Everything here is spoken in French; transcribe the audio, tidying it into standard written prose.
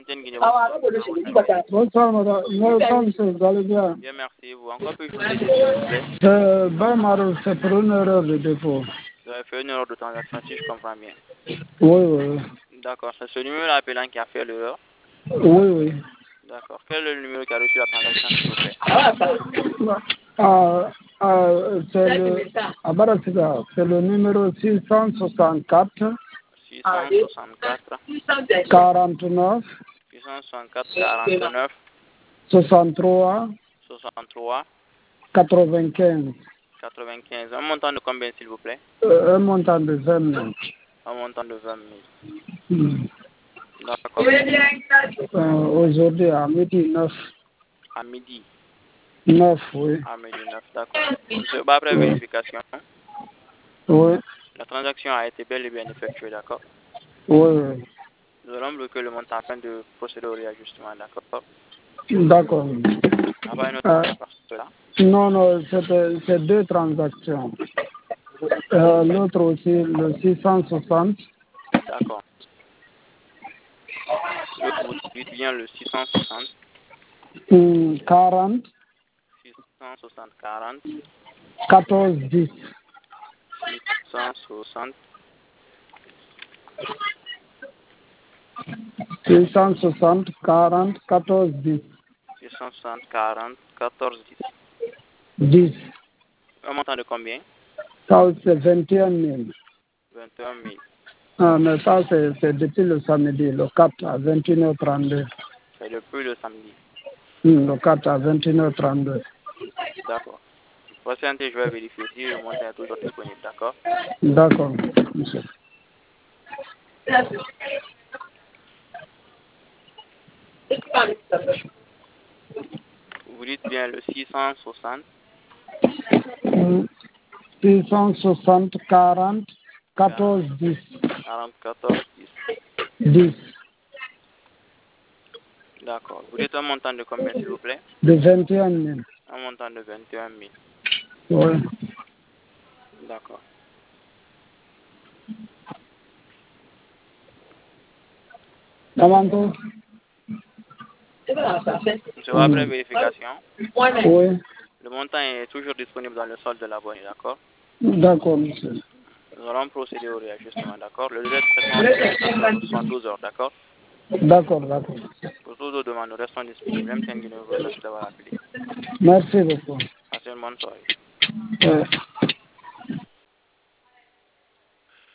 Bonsoir, madame. Vous allez bien? Bien, merci. Vous, encore puis-je vous aider, s'il vous plaît? C'est pour une erreur de dépôt. Vous avez fait une erreur de transaction, si je comprends bien. Oui. D'accord. C'est ce numéro appelant qui a fait l'erreur? Oui. D'accord. Quel est le numéro qui a reçu la transaction, s'il vous plaît? C'est le numéro 664 664 49 664 49 63 63 95. 95. Un montant de combien, s'il vous plaît? Un montant de 20 000. Un montant de 20 000. Hmm. D'accord. Aujourd'hui à midi 9. À midi. 9, oui. À midi 9, d'accord. Monsieur, après vérification, Oui. la transaction a été bel et bien effectuée, d'accord? Oui. Nous allons bloquer le montant afin de procéder au réajustement, d'accord? D'accord. Après une autre raison par cela. Non, c'est deux transactions. L'autre aussi, le 660. D'accord. L'autre, vous dites bien le 660. 40. 660 40. 14 10. 660. 660 40 14 10. 660 40 14 10. 10. Un montant de combien? Ça, c'est 21 000. 21 000. Ah, mais ça, c'est depuis le samedi, le 4 à 21h32. C'est depuis le samedi. Le 4 à 21h32. D'accord. Patientez, je vais vérifier si le montant est toujours disponible, d'accord? D'accord, monsieur. Vous dites bien le 660. 660 40 14 10. 40 14 10. 10. D'accord. Vous dites un montant de combien, s'il vous plaît? De 21 000. Un montant de 21 000. Oui. D'accord. Damanto? Monsieur, après vérification, Oui. le montant est toujours disponible dans le solde de l'abonné, d'accord? D'accord, monsieur. Nous allons procéder au réajustement, d'accord? Le délai de traitement peut être de 72 heures, d'accord? D'accord. Pour toutes vos demandes, nous restons disponibles. Même si vous remercie d'avoir appelé. Merci beaucoup. Passez une bonne soirée. Ouais.